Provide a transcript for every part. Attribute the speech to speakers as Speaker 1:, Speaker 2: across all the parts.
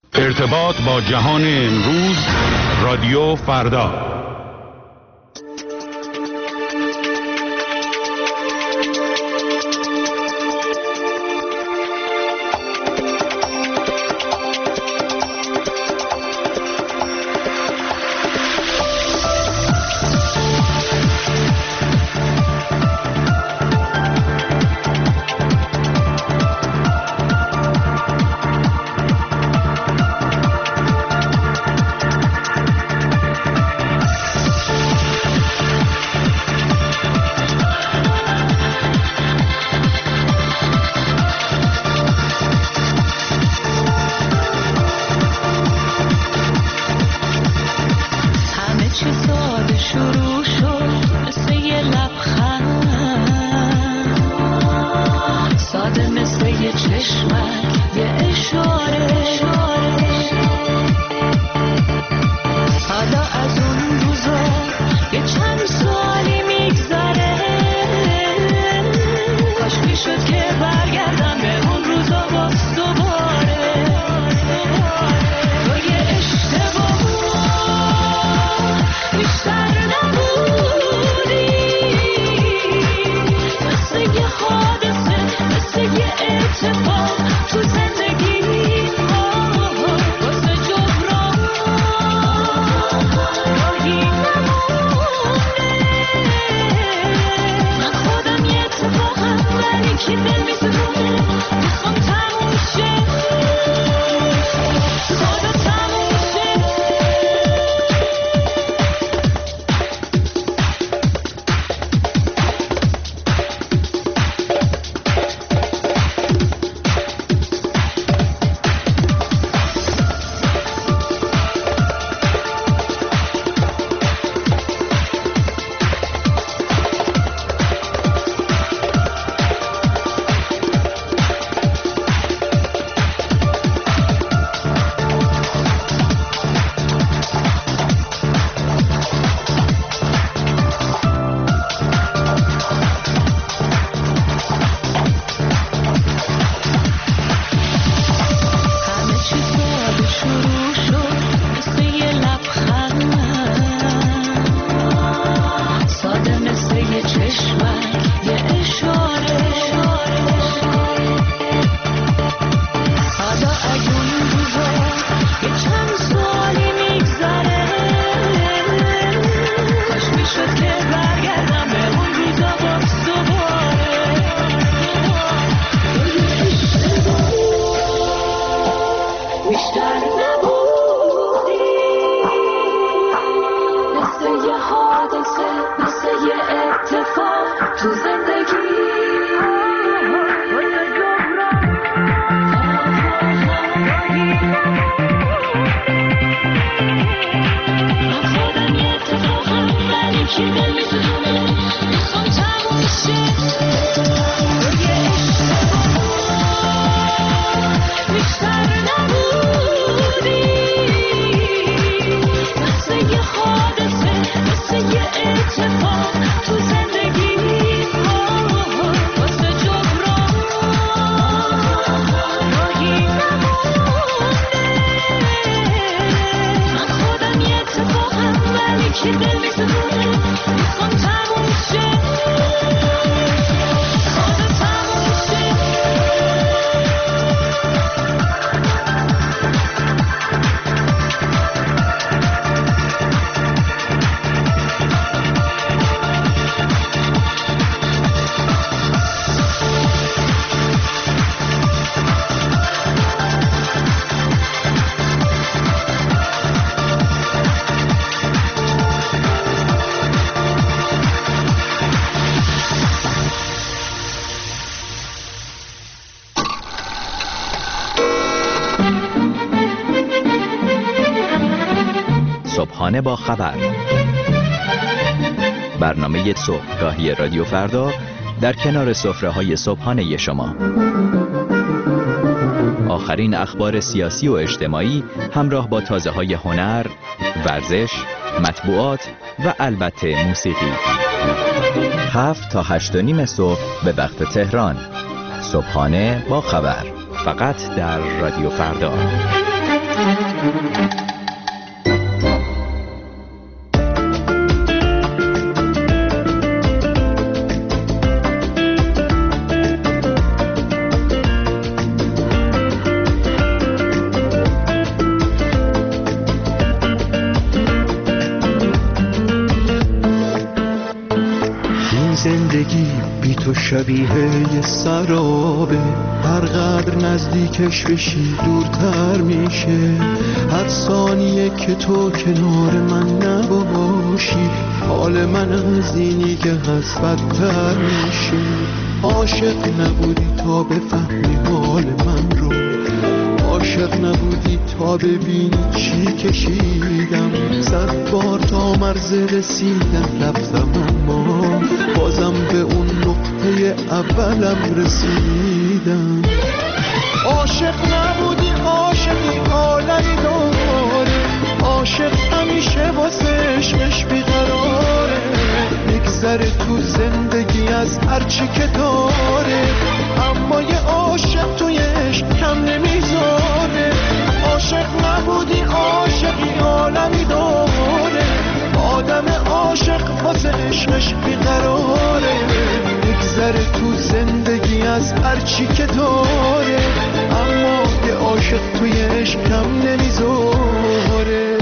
Speaker 1: ارتباط با جهان امروز، رادیو فردا.
Speaker 2: صبحانه با خبر، برنامه صبحگاهی رادیو فردا در کنار سفره‌های صبحانه شما. آخرین اخبار سیاسی و اجتماعی همراه با تازه‌های هنر، ورزش، مطبوعات و البته موسیقی. 7 تا 8:30 صبح به وقت تهران. صبحانه با خبر، فقط در رادیو فردا.
Speaker 3: زندگی بی تو شبیه یه سرابه، هر قدر نزدیکش بشی دورتر میشه. هر ثانیه که تو کنار من نباشی، حال من از اینی که هست بدتر میشه. عاشق نبودی تا بفهمی حال من رو، عاشق نبودی تا ببینی چی کشیدم. 100 بار تا مرز رسیدم رفتم، اما بازم به اون نقطه اولم رسیدم. عاشق نبودی عاشقی عالمی داره، عاشق همیشه واسه عشقش بیقراره. میگذره تو زندگی از هرچی که داره، اما یه عاشق توی عشق کم نمیذاره. عاشق نبودی عاشقی عالمی داره، آدم عاشق واسه عشقش بیقراره. میگذره تو زندگی از هرچی که داره، اما یه عاشق توی عشق کم نمیذاره.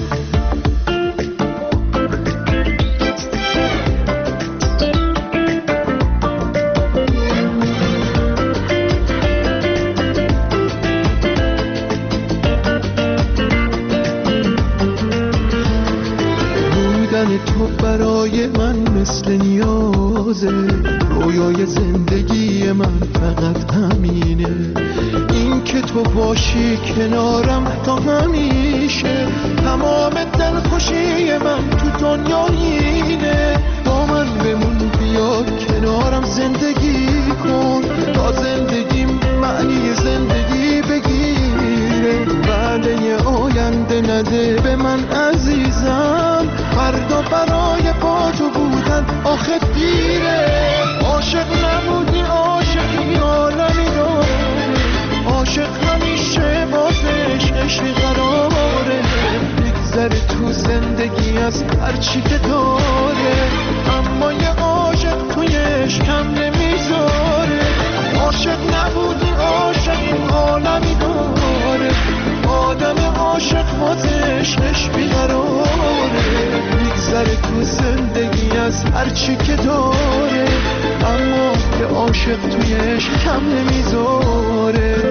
Speaker 3: تو برای من مثل نیازه، رویای زندگی من فقط همینه. این که تو باشی کنارم تا همیشه، تمام دلخوشی من تو دنیا اینه. با من بمون بیا کنارم زندگی کن، تا زندگیم معنی زندگی بگیره. وعده آینده نده به من عزیزم، فردا برای با تو بودن آخه دیره. عاشق نبودی عاشقی عالمی داره، عاشق همیشه واسه عشقش بیقراره. میگذره تو زندگی از هرچی که داره، اما یه عاشق توی عشق کم نمیذاره. عاشق نبودی عاشقی عالمی داره، آدم عاشق واسه عشقش بیقراره. میگذره تو زندگی از هرچی که داره، اما یه عاشق توی عشق کم نمیذاره.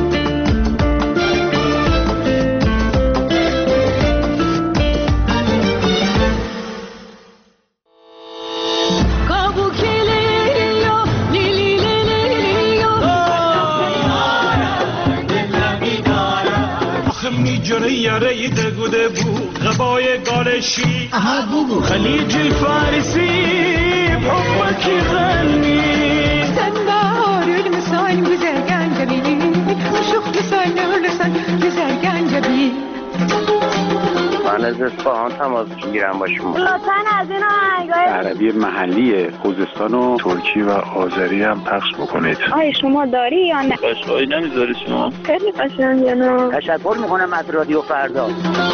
Speaker 4: میجره یاره دگوده بود غبای گالشی خلیج فارسی حبکی غنی
Speaker 5: sen bahar ölmesen güzel gencebi aşık güzel ölsen güzel gencebi.
Speaker 6: من از اصفهان تماس میگیرم با شما.
Speaker 7: لطفاً از این آهنگای
Speaker 8: عربی محلی خوزستان و ترکی و آذری هم پخش بکنید.
Speaker 7: آیا شما داری یا نه؟
Speaker 8: قشقایی نمیذاری شما؟
Speaker 7: خیلی قشنگه نه؟
Speaker 6: تشکر میکنم از رادیو فردا.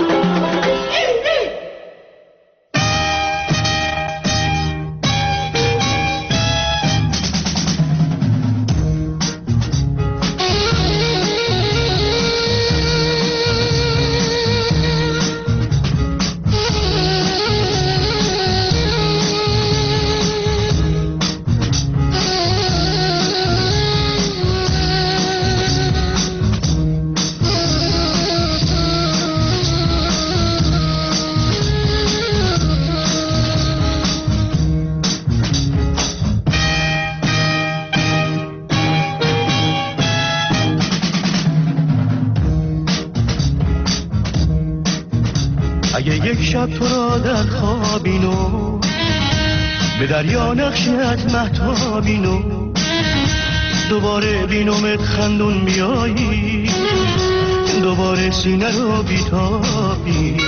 Speaker 3: یک شب تو را در خوابینو به دریا نقشت مهتابینو، دوباره بینومت خندون بیایی، دوباره سینه رو بیتابی.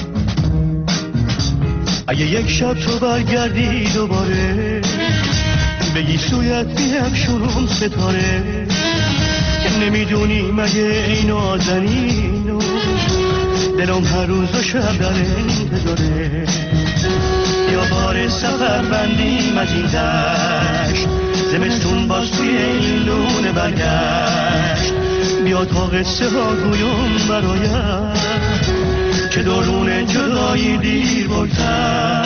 Speaker 3: اگه یک شب تو برگردی دوباره سویت بیفشونم ستاره، نمیدونی مگه این نازنینو دلم هر روز و شب در انتظاره. یا بار سفر بندیم از این دشت، زمستون باز توی این لونه برگشت. بیا تا قصه ها گویم برایت که درون جدایی دیر بلتر.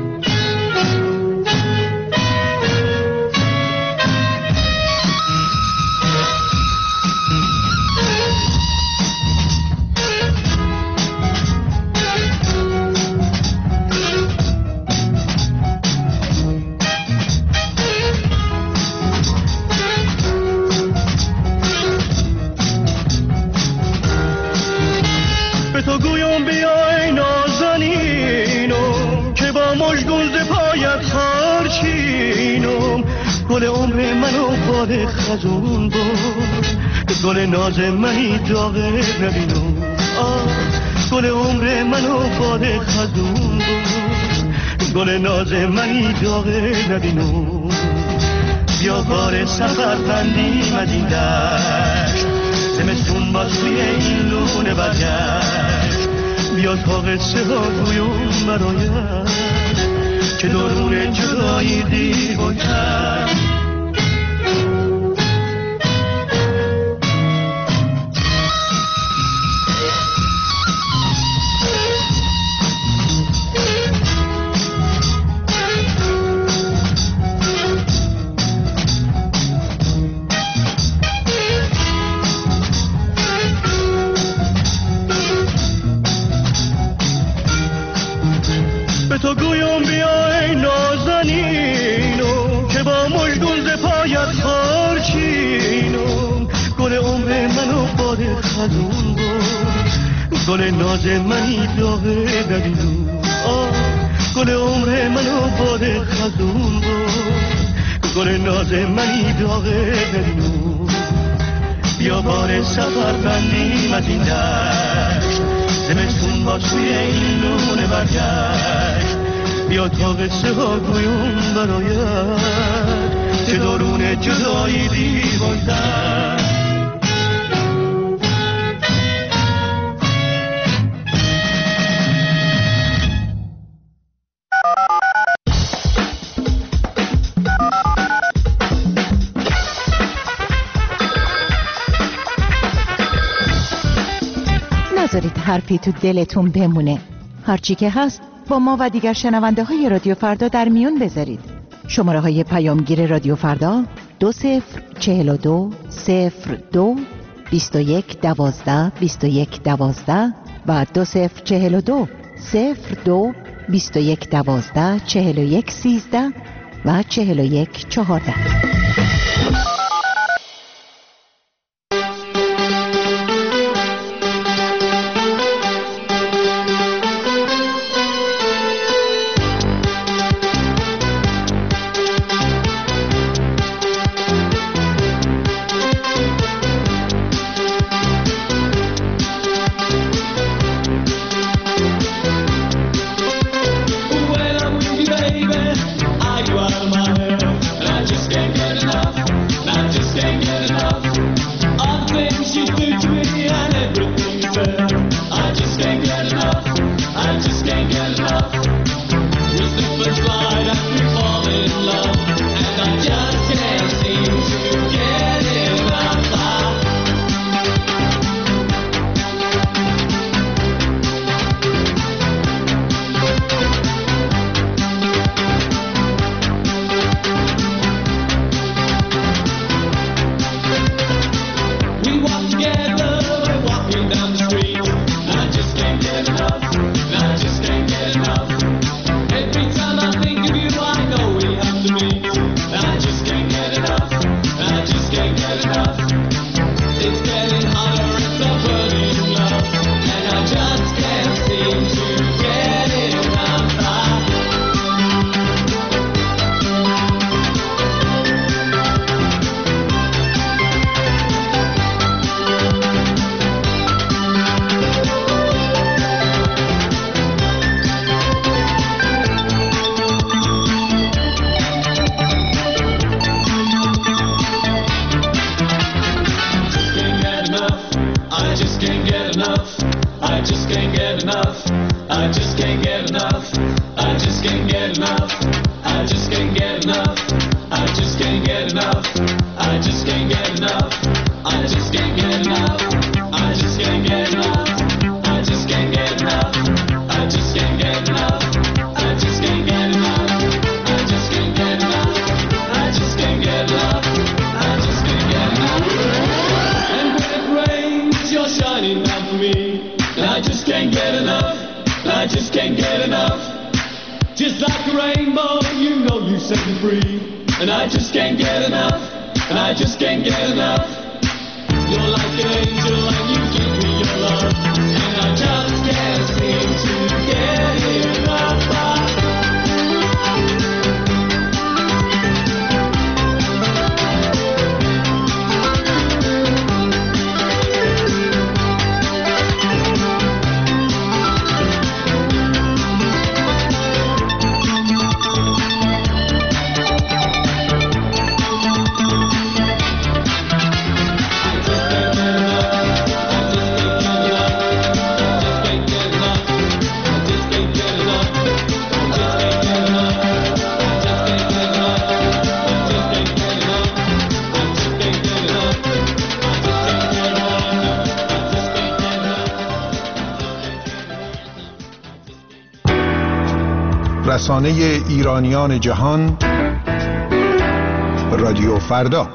Speaker 3: تو گویم بیای نازنینم که با مژگون ز پایت خارچینم. گل عمر منو باد خزون بود، گل ناز منی داغه نبینم. گل عمر منو باد خزون بود، گل ناز منی داغه نبینم. بیا بار سفر بندیم از این دشت، زمستون باز توی این لونه برگشت. بیا تا قصه ها گویم برایت که درون جدایی دیر بلتر. تو گویم بیای نازنینم که با مژگون ز پایت خارچینم. گل عمر منو باد خزون بود، گل ناز منی داغه نبینم. گل عمر منو باد خزون بود، گل ناز منی داغه نبینم. بیا بار سفر بندیم از این دشت، زمستون با توی این لونه برگشت. بیا تا قصه ها گویم برایت که درون جدایی دیر بلتر.
Speaker 9: نذارید حرفی تو دلتون بمونه. هرچی که هست با ما و دیگر شنونده های رادیو فردا در میون بذارید. شماره های پیامگیر رادیو فردا 2042 02 21 12 21 12 و 2042 02 21 12 41 13 و 41 14.
Speaker 10: set me free. And I just can't get enough. And I just can't get enough. You're like an angel and you give me your love. And I just can't seem to get enough.
Speaker 11: رسانه ایرانیان جهان رادیو فردا.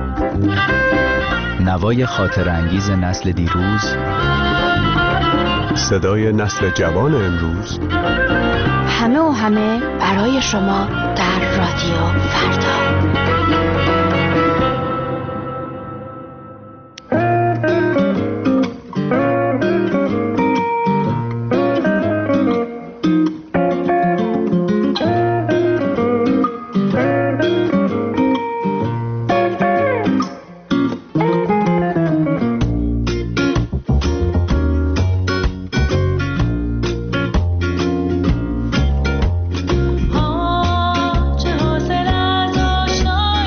Speaker 2: نوای خاطر انگیز نسل دیروز
Speaker 12: صدای نسل جوان امروز،
Speaker 13: همه و همه برای شما در رادیو فردا.
Speaker 10: چه حوصله داشتم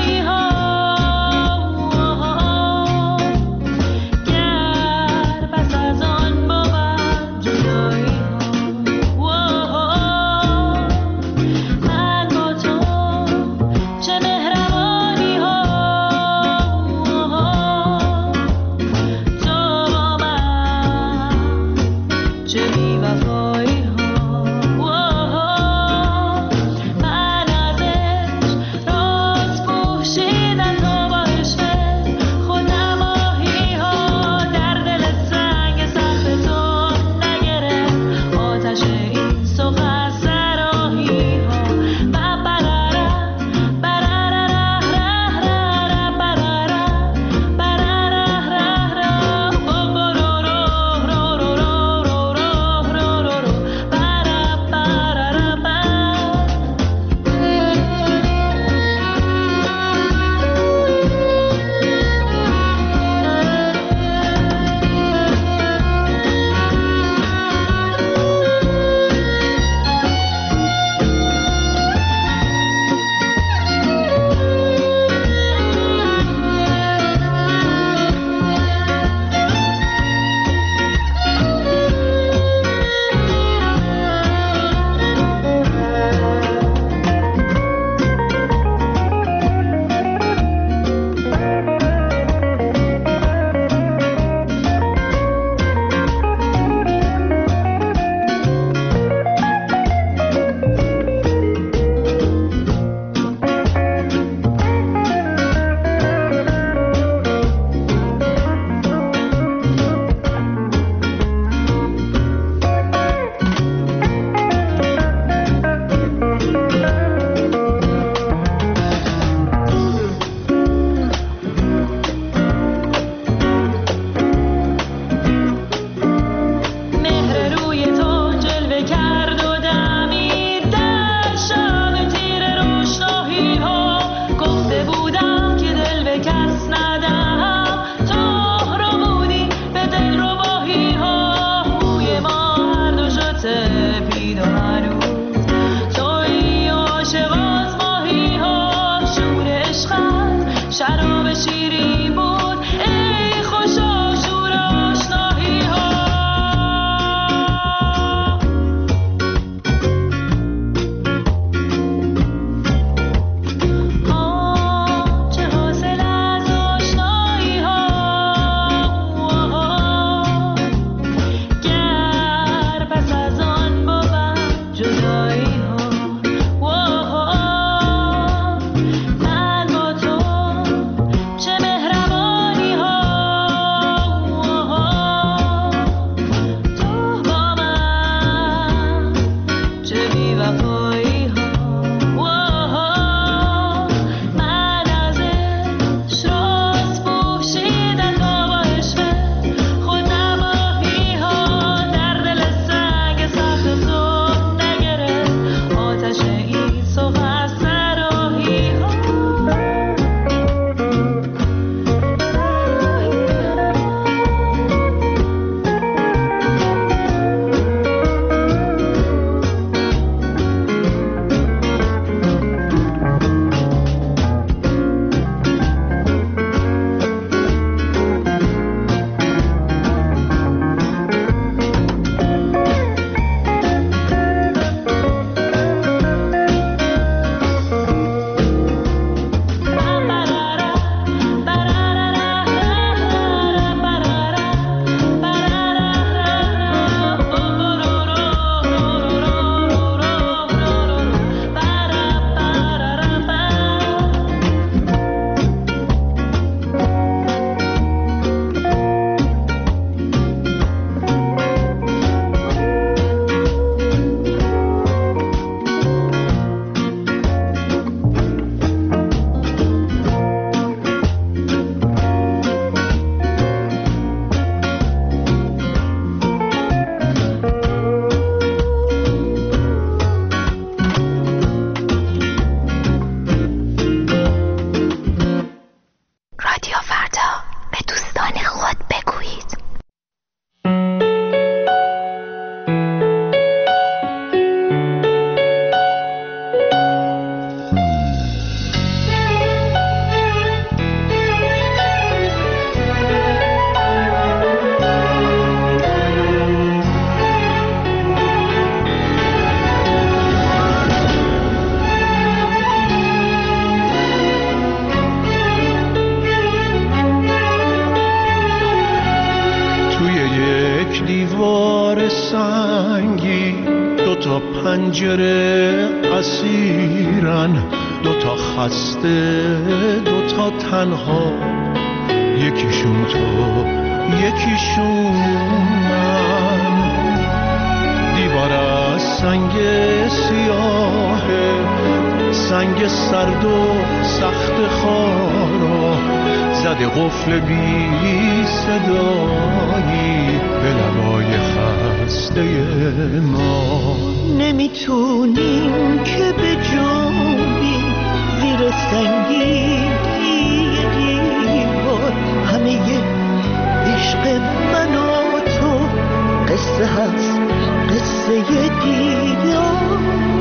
Speaker 3: تا پنجره اسیرن، دوتا خسته دوتا تنها، یکیشون تو یکیشون من. دیوار از سنگ سیاهه، سنگ سرد و سخت خارا، زده قفل بی صدایی به لبای خسته ما.
Speaker 14: نمیتونیم که به جنبیم زیر سنگی دیوار، همه عشق من و تو قصه هست، قصه دیدار.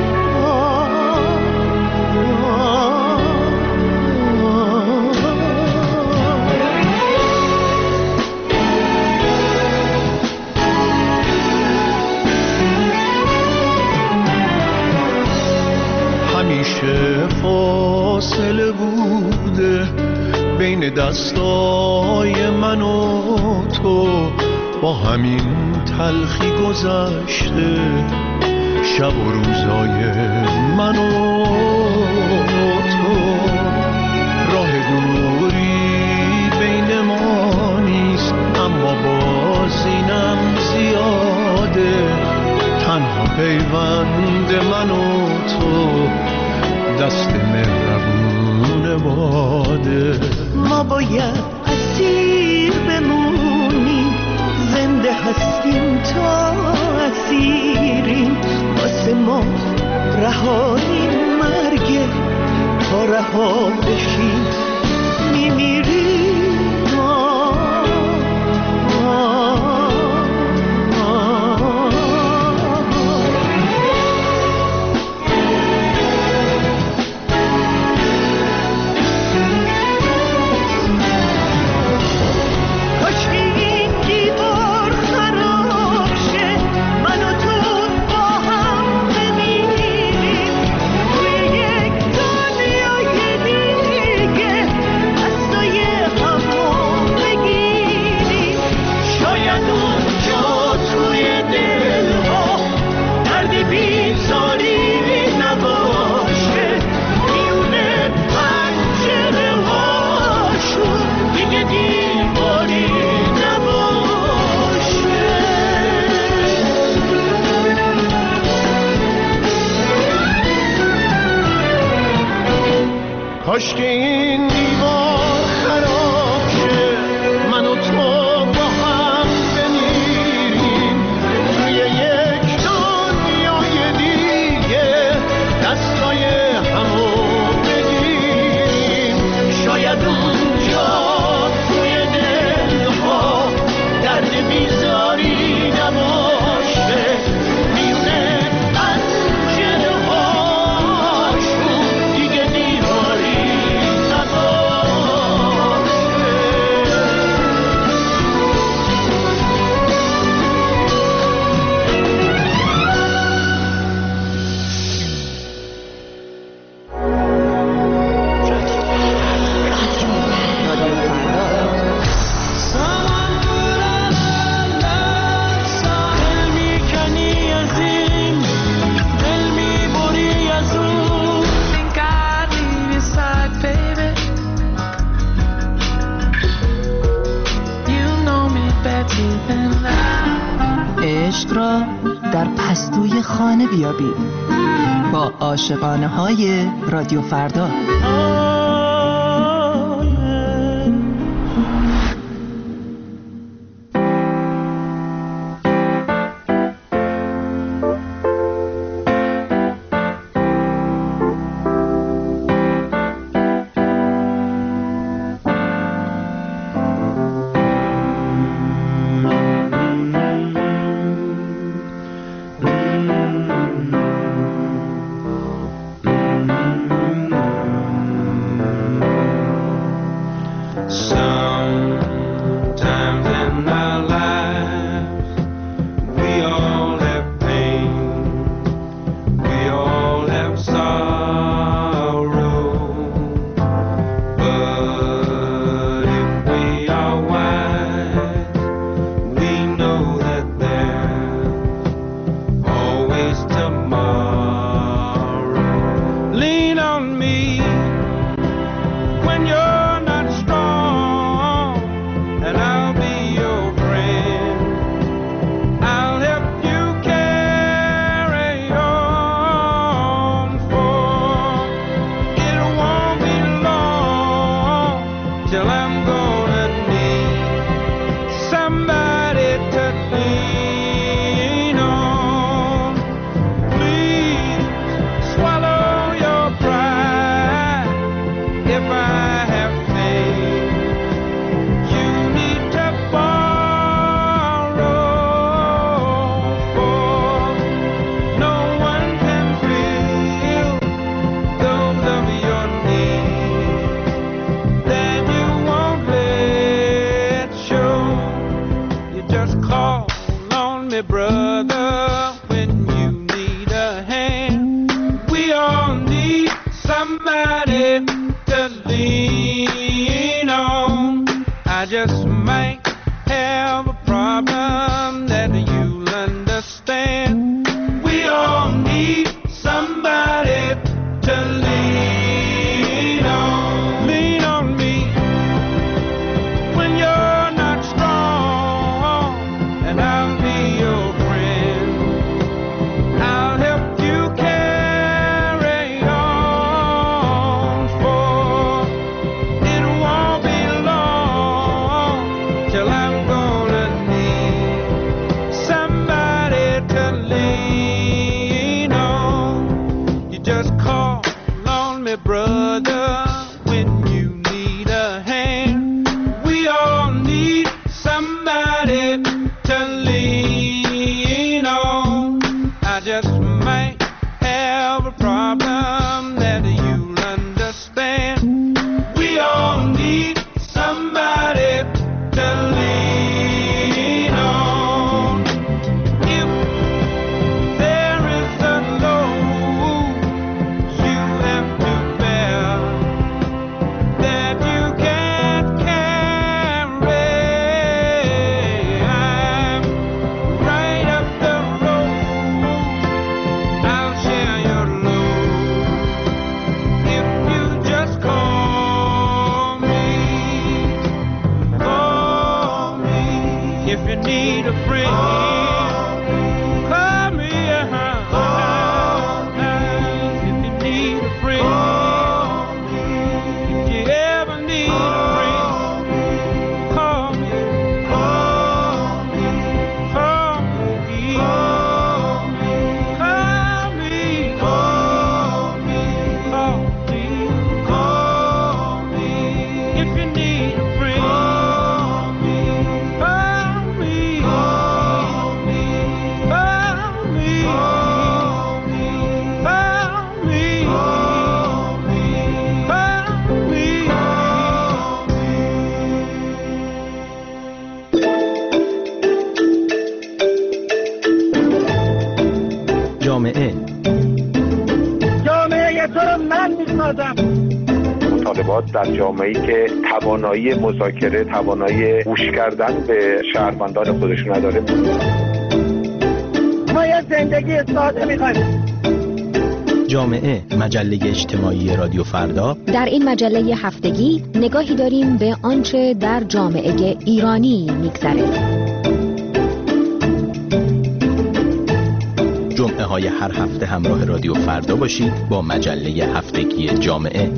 Speaker 3: همیشه فاصله بوده بین دستای من و تو، با همین تلخی گذشته شب و روزای من و تو. راه دوری بین ما نیست، اما باز اینم زیاده، تنها پیوند من و تو دست مهربون باده.
Speaker 14: ما باید اسیر بمونیم، زنده هستیم تا اسیریم، واسه ما رهایی مرگه، تا رها بشیم میمیریم.
Speaker 3: کاش که این دیوار خراب شه، من و تو با هم بمیریم توی یک دنیای دیگه، دستای همو بگیریم. شاید اونجا توی دلها درد بیزاری نباشه، میونه پنجره هاشون دیگه دیواری
Speaker 14: عشق را در پستوی خانه بیابید با عاشقانه های رادیو فردا.
Speaker 15: a brother when you need a hand. We all need somebody to lean on. I just might have a problem that you'll understand. We all need somebody to lean on. If there is a load you have to bear that you can't carry, I'm right up the road. I'll share your load if you just call me. If you need a friend, call me. If you need a friend, if you ever need a friend, call me. Call me. Call me. If you need a friend.
Speaker 16: جامعه تو رو من میسازم.
Speaker 8: مطالبات در جامعه‌ای که توانایی مذاکره، توانایی گوش کردن به شهروندان خودش نداره.
Speaker 16: ما یه زندگی ساده می‌خوایم.
Speaker 2: جامعه، مجله اجتماعی رادیو فردا.
Speaker 17: در این مجله هفتگی نگاهی داریم به آنچه در جامعه ایرانی می‌گذره.
Speaker 2: جمعه های هر هفته همراه رادیو فردا باشید با مجله هفتگی جامعه.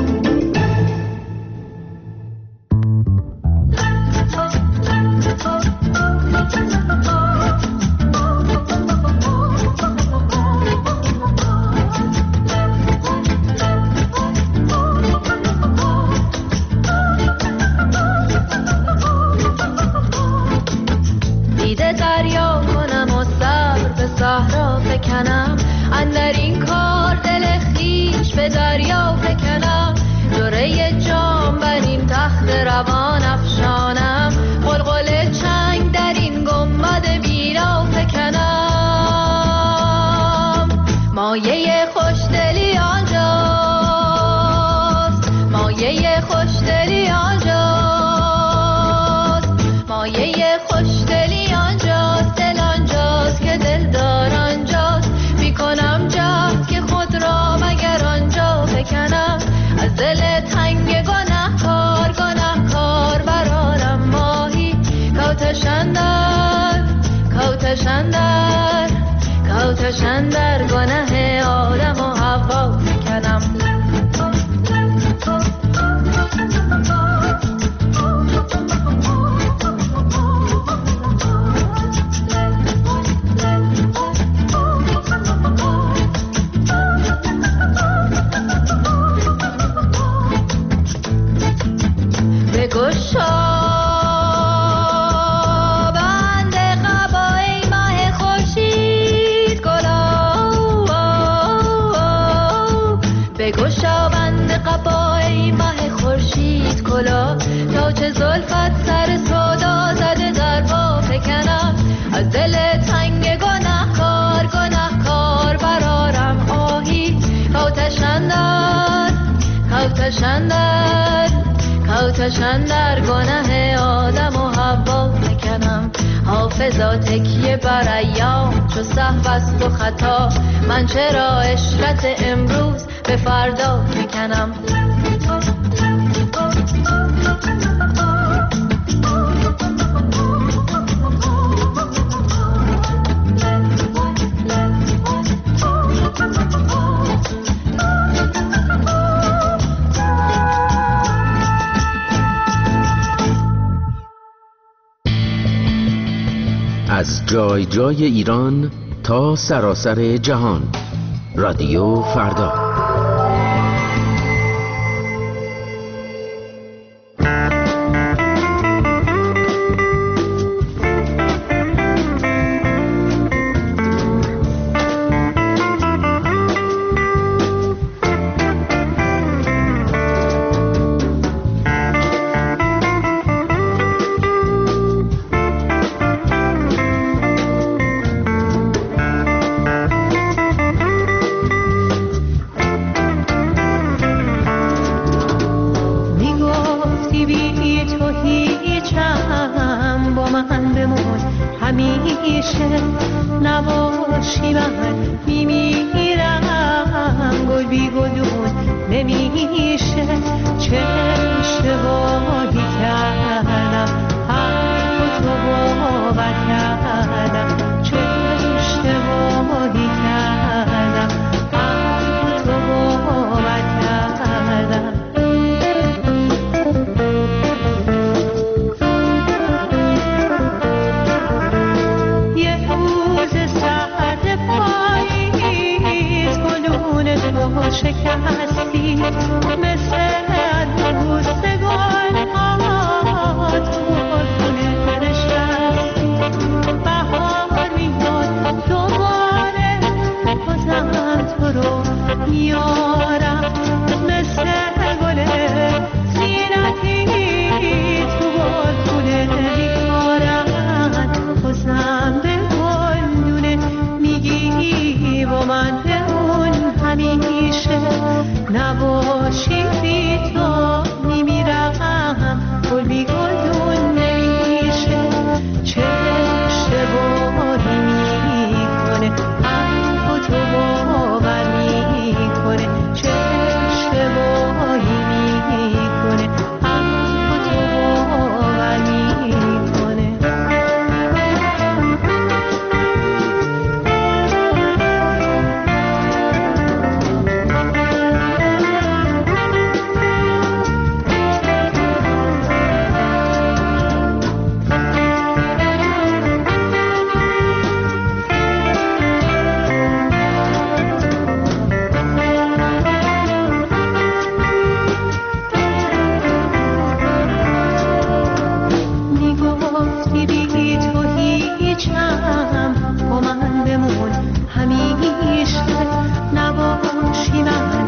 Speaker 18: دیده دریا کنم و صبر به صحرا فکنم، اندر این کار دل خویش به دریا فکنم، جرعه جام بر این تخت روان افشانم، قلقل چنگ در این گنبد بیرا فکنم. مایه خوشدلی آنجاست، مایه خوشدلی آنجاست، مایه خوشدلی آنجاست، دل آنجاست که دلدار آنجاست. میکنم جهد که خود را مگر آنجا بکنم، از دل تنگ گنهکار گنهکار برارم ماهی، کوتشندر کوتشندر کوتشندر گنه آدم و حوا بکنم. تا چه زلفت سر سودا زده در پا فکنم، از دل تنگ گنهکار گنهکار برارم آهی، کوتشندر کوتشندر کوتشندر گنه آدم و حوا فکنم. حافظا تکیه بر ایام چو سهو است و خطا، من چرا عشرت امروز به فردا فکنم.
Speaker 19: از جای جای ایران تا سراسر جهان، رادیو فردا.
Speaker 5: نباشی من میمیرم، گل بی گلون نمیشه، چه اشتباهی کردم، حرف تو باور کردم، چه اشتباهی کردم، حرف تو باور کردم. یه روز سرد پاییز گلون تو شکستی، مثل روزگار تو خونه نشستی، بهار میاد دوباره بازم تو رو میارم، مثل گل زینتی تو خونه میکارم، بازم به گلدونه میگی با من بمون همیشه، نباشی بی تو میمیرم، گل بی گلدون نمیشه، چه اشتباهی میکنه، حرف تو باور میکنه، چه اشتباهی میکنه، حرف تو باور میکنه. میگفتی بی تو هیچم، با من بمون همیشه، نباشی من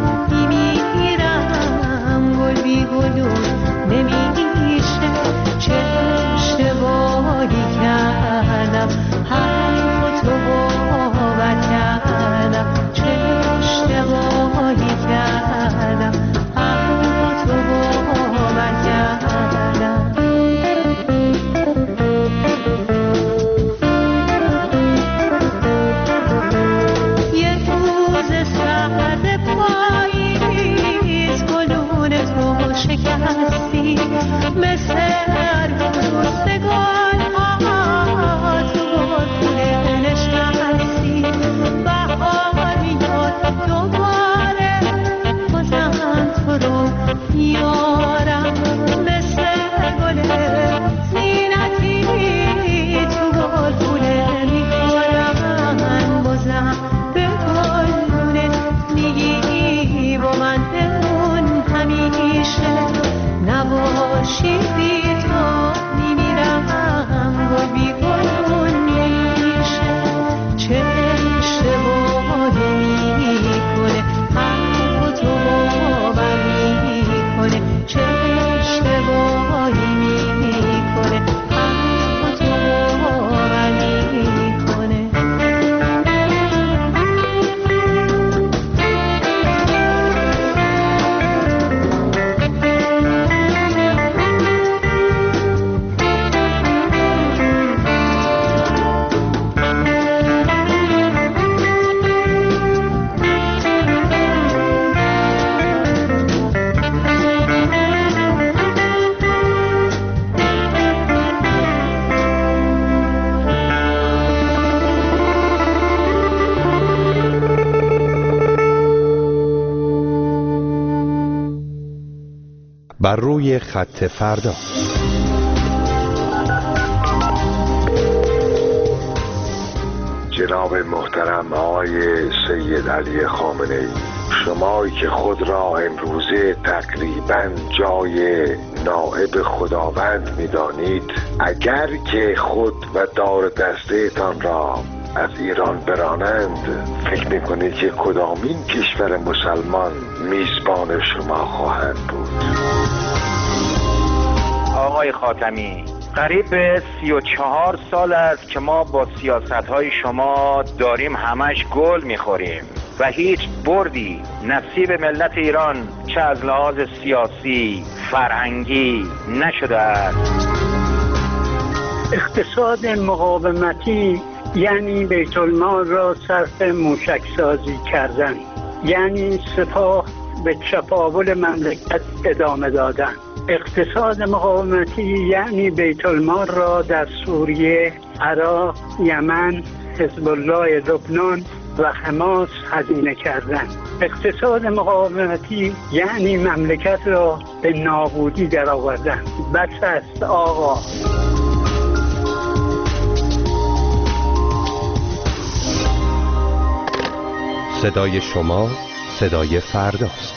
Speaker 5: میمیرم، گل بی گلون نمیشه، چه اشتباهی کردم، حرف تو باور کردم، چه اشتباهی کردم، حرف تو باور کردم. یه روز سرد پاییز گلون تو شکستی، مثل روزگار تو خونه نشستی، بهار میاد دوباره بازم تو رو میارم، مثل گل زینتی تو گلخونه میکارم، بازم به گلدونه میگی با من بمون همیشه، نباشی بی تو میمیرم، گل بی گلدون نمیشه، چه اشتباهی میکنه، حرف تو باور میکنه، چه اشتباهی میکنه، حرف تو باور میکنه.
Speaker 11: بر روی خط فردا.
Speaker 8: جناب محترم آقای سید علی خامنه‌ای، شمایی که خود را امروزه تقریباً جای نائب خداوند می‌دانید، اگر که خود و دار دسته تان را از ایران برانند، فکر می‌کنید که کدامین کشور مسلمان میزبان شما خواهند بود؟
Speaker 20: آقای خاتمی، قریب به 34 سال است که ما با سیاست‌های شما داریم همش گل می‌خوریم و هیچ بردی نصیب ملت ایران چه از لحاظ سیاسی، فرهنگی نشده است.
Speaker 16: اقتصاد مقاومتی
Speaker 21: یعنی بیت المال را صرف موشک سازی کردن، یعنی سپاه به چپاول مملکت ادامه دادن. اقتصاد مقاومتی یعنی بیت المال را در سوریه، عراق، یمن، حزب الله لبنان و حماس هزینه کردن. اقتصاد مقاومتی یعنی مملکت را به نابودی درآوردن. بس است آقا.
Speaker 11: صدای شما صدای فرداست.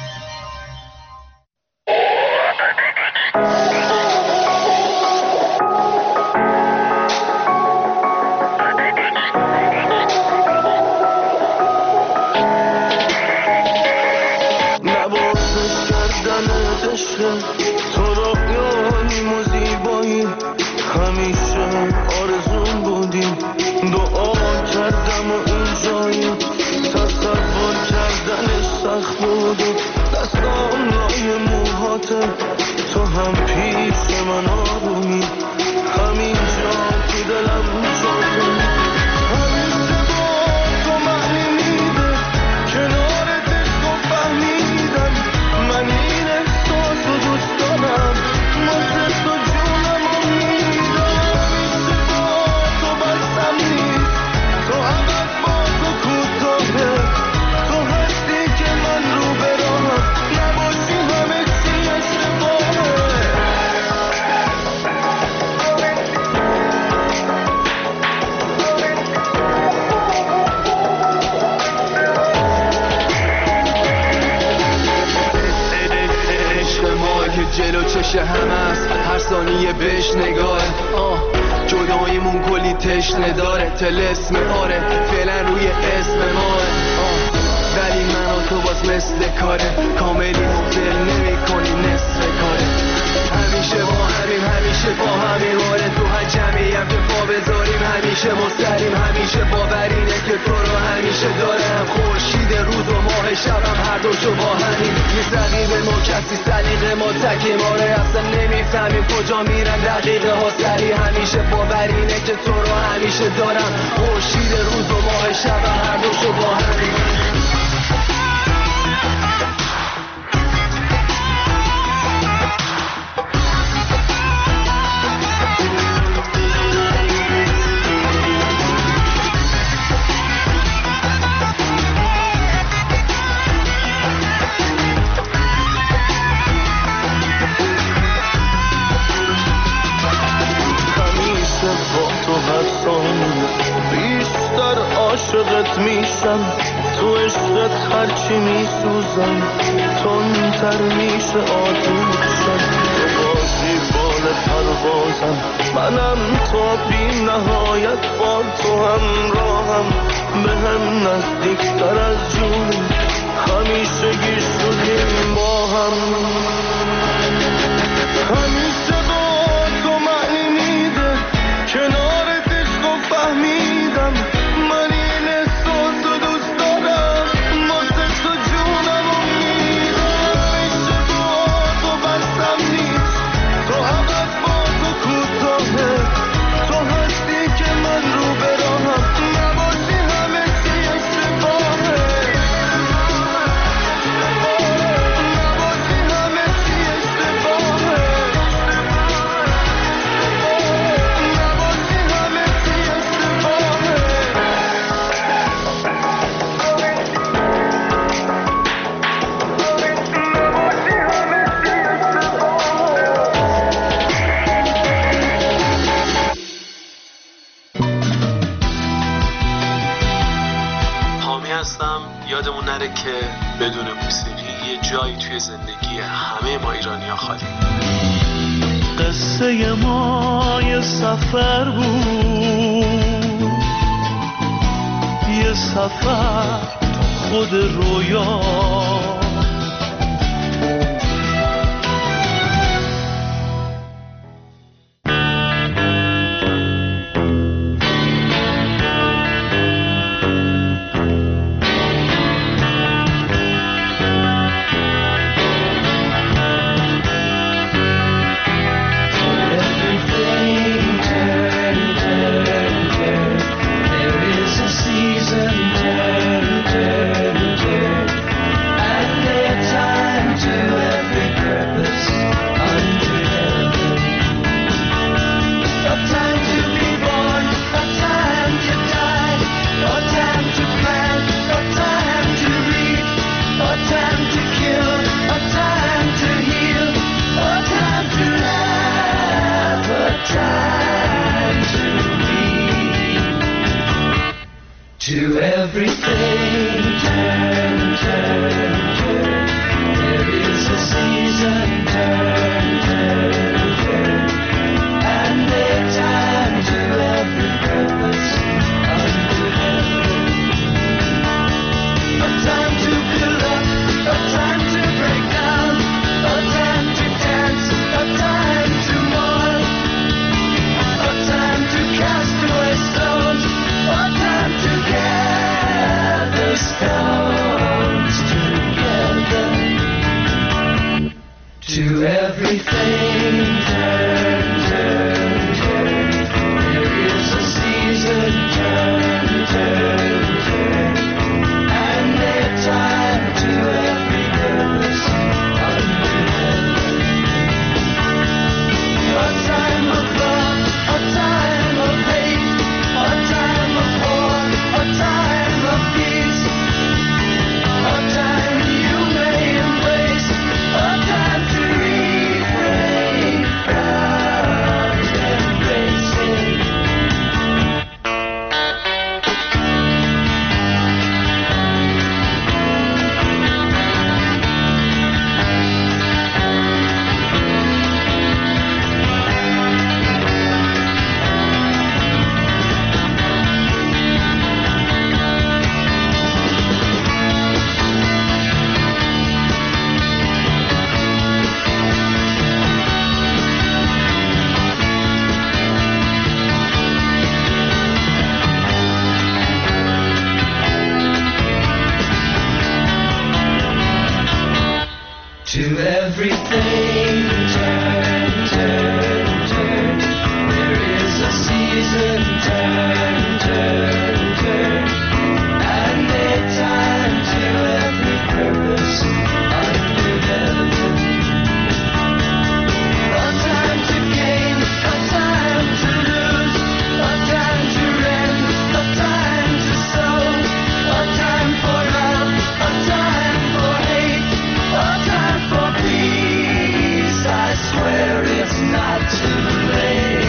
Speaker 3: تو رویانیم و زیبایی همیشه آرزون بودیم، دعا کردم و این جایی تصور کردنش سخت بود و دستام لای موهاته، تو هم پیش من آرومی همین جا تو دلم جاته، همیشه با تو معنی میده کنارت عشق و فهمیدم من این احساس رو دوست دارم، واسه تو جونم رو میدم، همیشه با تو بسم نیست، تو عقب با تو کوتاهه، تو هستی که من رو براهم نباشی همه چی اشتباهه.
Speaker 22: جلو چشه همه است هر ثانیه بهش نگاه جداییمون کلی تشنه داره تلسم آره فعلا روی اسم ماه ولی من و تو باز مثل کاره کاملی مبدل نمی کنی نصف کاره همیشه با همین همیشه با همین واره تو هر جمعیم که پا بذاریم همیشه مستریم همیشه باورینه که تو رو همیشه دارم خورشید روز و ماه شبم هر دوشو با همین نیست رقیب ما کسی سلیقه ما تکیم آره اصلا نمیفهمیم کجا میرن دقیقه ها سری همیشه باورینه که تو رو همیشه دارم خورشید روز و ماه شبم هر دوشو با همین
Speaker 3: بیشتر عاشقت میشم تو عشقت هرچی میسوزم تندتر میشه آتوشم تو بازی بال پروازم منم تا بی نهایت با تو همراهم به هم نزدیکتر از جونی همیشه گیر شدیم با هم همیشه با تو معنی میده کنارت عشق و فهمیدم من این احساس رو دوست دارم واسه تو جونم رو میدم همیشه با تو بسم نیست تو عقب با تو کوتاهه تو هستی که من رو براهم نباشی همه چی اشتباهه نباشی همه چی اشتباهه
Speaker 22: یادمون نره که بدون موسیقی یه جایی توی زندگی همه ما ایرانی‌ها خالی.
Speaker 3: قصه ما یه سفر بود یه سفر خود رویا
Speaker 10: everything turn, turn, turn. There is a season, turn, turn, turn. And a time to every purpose under heaven. A time to gain, a time to lose, a time to rend, a time to sow, a time for love, a time for hate, a time for peace. I swear it's not too late.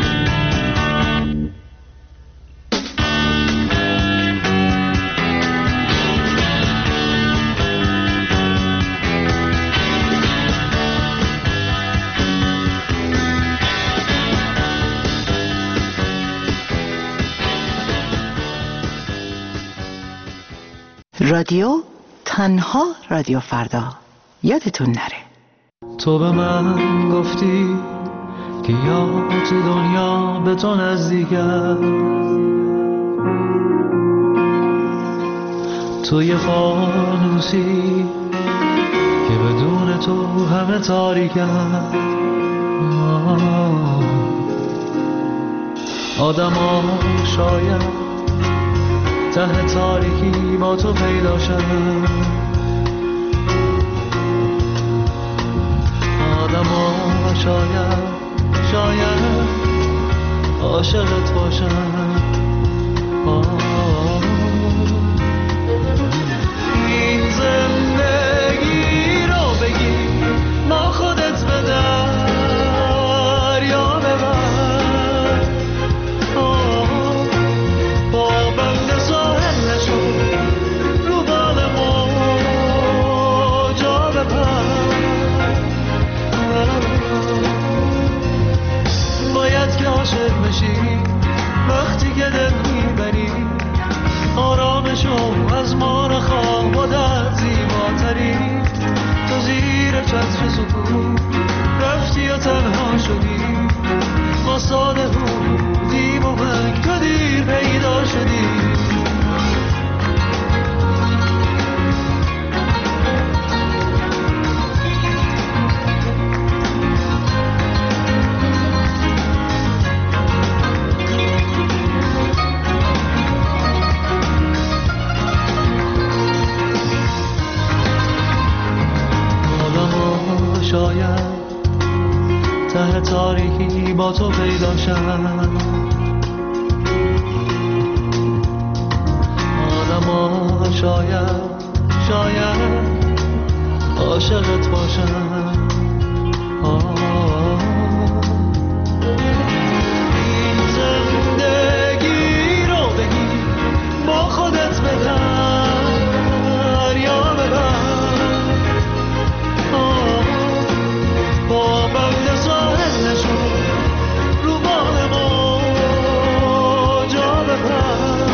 Speaker 9: رادیو تنها رادیو فردا، یادتون نره.
Speaker 10: تو به من گفتی که یا تو دنیا به تو نزدیکم، تو یه فانوسی که بدون تو همه تاریکم. آدم ها شاید ته تاریکی با تو پیدا شدن، آدم ها شاید عاشقت باشن. این زندگی رو بگی ما خودت به دریا ببر، با بند ساحل نشو رو بال موجا بپر. باید که عاشق بشی وقتی که دل میبری، آرامشو از ما نخواه و در زیباتری. تو زیر چتر سکوت رفتی و تنها شدی، ما ساده بودیم و من تو دیر پیدا شدی. شاید ته تاریکی با تو پیدا شد، آدم شاید عاشقت باشن. این زندگی رو بگی با خودت به دریا ببر، با بند ساحل نشو رو بال موجا بپر.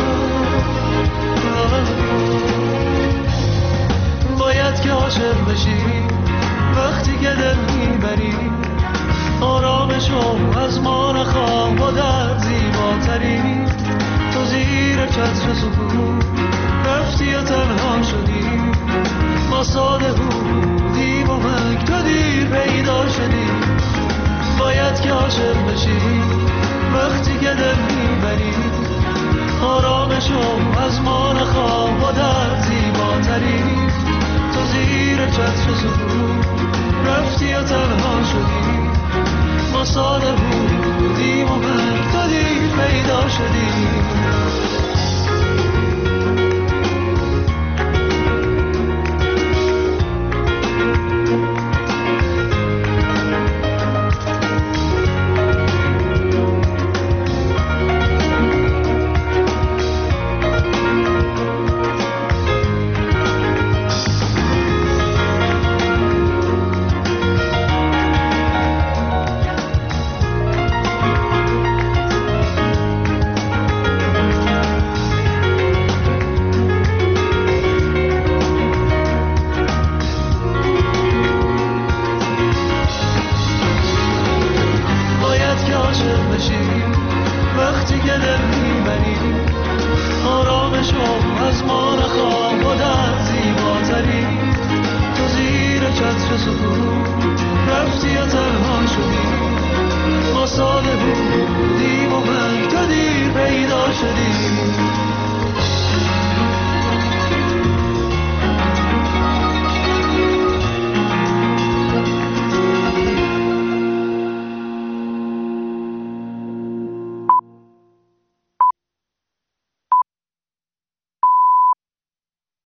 Speaker 10: باید که عاشق بشی وقتی که دل میبری، آرامشو از ما نخواه و در زیباتری. تو زیر چتر سکوت رفتی و تنها شدی، ما ساده بودیم و من تو دیر پیدا شدی. باید که عاشق بشی وقتی که دل میبری، آرامشو از ما نخواه و در زیباتری. تو زیر چتر سکوت رفتی و تنها شدی، ما ساده بودیم و من تو دیر پیدا شدی. شدی